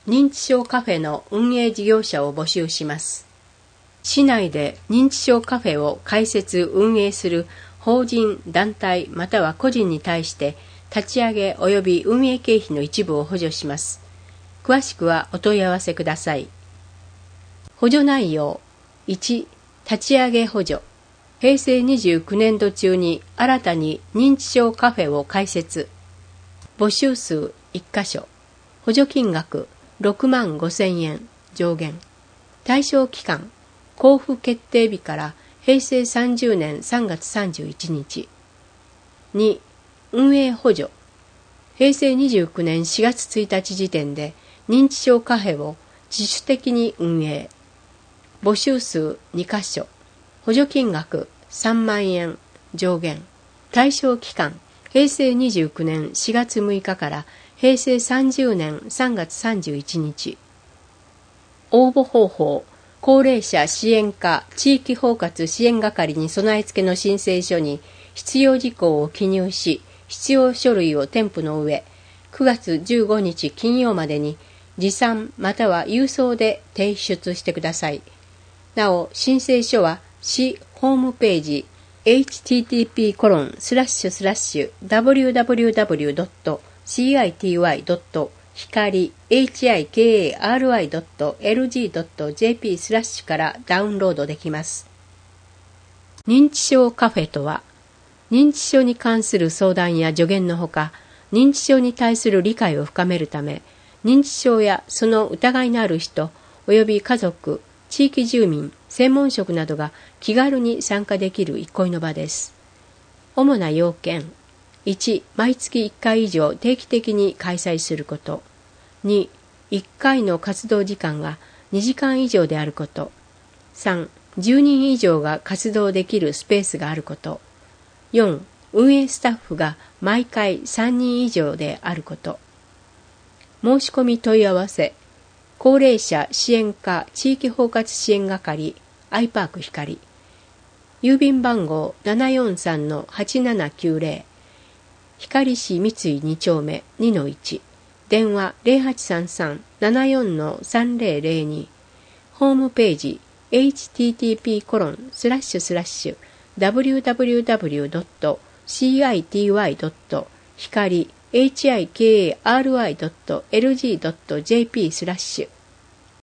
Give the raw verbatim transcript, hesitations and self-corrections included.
認知症カフェの運営事業者を募集します。市内で認知症カフェを開設運営する法人、団体または個人に対して立ち上げ及び運営経費の一部を補助します。詳しくはお問い合わせください。補助内容いち、立ち上げ補助。へいせいにじゅうきゅうねんど中に新たに認知症カフェを開設。募集数いっかしょ。補助金額ろくまんごせんえん上限。対象期間交付決定日からへいせいさんじゅうねんさんがつさんじゅういちにち。に、運営補助。へいせいにじゅうきゅうねんしがつついたち時点で認知症カフェを自主的に運営。募集数にかしょ。補助金額さんまんえん上限。対象期間へいせいにじゅうきゅうねんしがつむいかからへいせいさんじゅうねんさんがつさんじゅういちにち。応募方法高齢者支援課地域包括支援係に備え付けの申請書に必要事項を記入し、必要書類を添付の上、くがつじゅうごにち金曜までに持参または郵送で提出してください。なお、申請書は市ホームページ エイチティーティーピーコロンスラッシュスラッシュダブリューダブリューダブリュードットシーアイティーワイドットひかり エイチアイケーエーアールアイドットエルジードットジェーピー スラッシュからダウンロードできます。認知症カフェとは、認知症に関する相談や助言のほか、認知症に対する理解を深めるため、認知症やその疑いのある人、及び家族、地域住民、専門職などが気軽に参加できる憩いの場です。主な要件いち、毎月いっかい以上定期的に開催すること。に、いっかいの活動時間がにじかん以上であること。さん、じゅうにん以上が活動できるスペースがあること。よん、運営スタッフが毎回さんにん以上であること。申し込み問い合わせ、高齢者支援課地域包括支援係アイパーク光。郵便番号 ななよんさんのはちななきゅうぜろ。光市三井にちょうめ にのいち。電話 ゼロはちさんさん ななよんのさんぜろぜろに。ホームページ エイチティーティーピーコロンスラッシュスラッシュダブリューダブリューダブリュードットシーアイティーワイドットひかり エイチアイケーエーアールアイドットエルジードットジェーピー スラッシュ